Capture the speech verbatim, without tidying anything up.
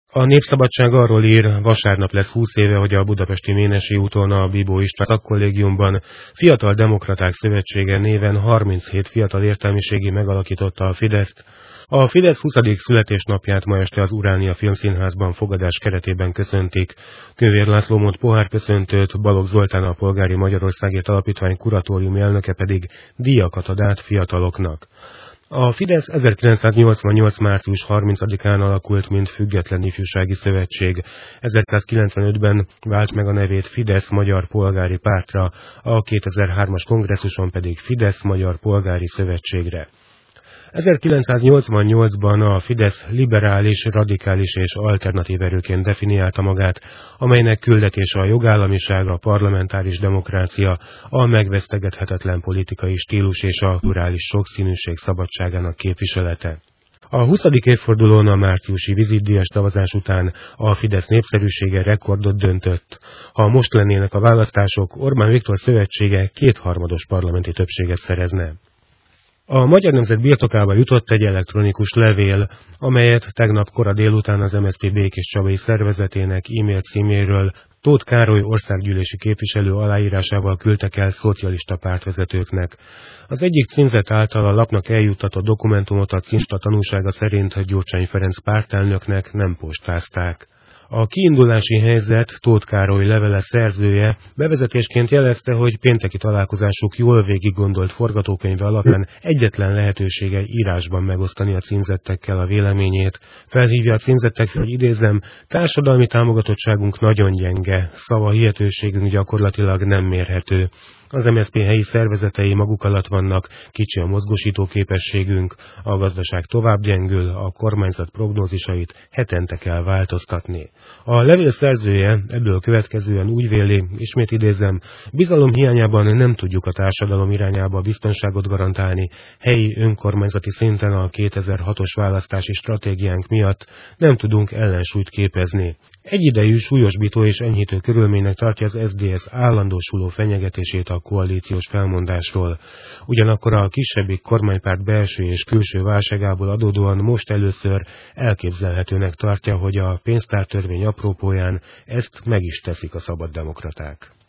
A Népszabadság arról ír, vasárnap lesz húsz éve, hogy a budapesti Ménesi úton a Bibó István szakkollégiumban Fiatal Demokraták Szövetsége néven harminchét fiatal értelmiségi megalakította a Fideszt. A Fidesz huszadik születésnapját ma este az Uránia Filmszínházban fogadás keretében köszöntik. Kővér László mond pohárköszöntőt, Balogh Zoltán a Polgári Magyarországért Alapítvány kuratóriumi elnöke pedig díjakat ad át fiataloknak. A Fidesz ezerkilencszáznyolcvannyolc. március harmincadikán alakult, mint Független Ifjúsági Szövetség. ezerkilencszázkilencvenötben vált meg a nevét Fidesz Magyar Polgári Pártra, a kétezer-hármas kongresszuson pedig Fidesz Magyar Polgári Szövetségre. ezerkilencszáznyolcvannyolcban a Fidesz liberális, radikális és alternatív erőként definiálta magát, amelynek küldetése a jogállamiság, a parlamentáris demokrácia, a megvesztegethetetlen politikai stílus és a kulturális sokszínűség szabadságának képviselete. A huszadik évfordulón a márciusi vizitdíjas szavazás után a Fidesz népszerűsége rekordot döntött. Ha most lennének a választások, Orbán Viktor szövetsége kétharmados parlamenti többséget szerezne. A Magyar Nemzet birtokába jutott egy elektronikus levél, amelyet tegnap kora délután az em es zé pé Békés Csabai szervezetének e-mail címéről Tóth Károly országgyűlési képviselő aláírásával küldtek el szocialista pártvezetőknek. Az egyik címzet által a lapnak eljuttatott dokumentumot a címzett tanúsága szerint Gyurcsány Ferenc pártelnöknek nem postázták. A kiindulási helyzet Tóth Károly levele szerzője bevezetésként jelezte, hogy pénteki találkozásuk jól végig gondolt forgatókönyve alapján egyetlen lehetősége írásban megosztani a címzettekkel a véleményét. Felhívja a címzettek, hogy idézem, társadalmi támogatottságunk nagyon gyenge, szava hihetőségünk gyakorlatilag nem mérhető. Az em es zé pé helyi szervezetei maguk alatt vannak, kicsi a mozgósító képességünk, a gazdaság tovább gyengül, a kormányzat prognózisait hetente kell változtatni. A levél szerzője ebből következően úgy véli, ismét idézem, bizalom hiányában nem tudjuk a társadalom irányába biztonságot garantálni, helyi önkormányzati szinten a kétezer-hatos választási stratégiánk miatt nem tudunk ellensúlyt képezni. Egyidejű súlyosbító és enyhítő körülménynek tartja az es zé dé es állandósuló fenyegetését a koalíciós felmondásról. Ugyanakkor a kisebbik kormánypárt belső és külső válságából adódóan most először elképzelhetőnek tartja, hogy a pénztártörvény apropóján ezt meg is teszik a szabaddemokraták.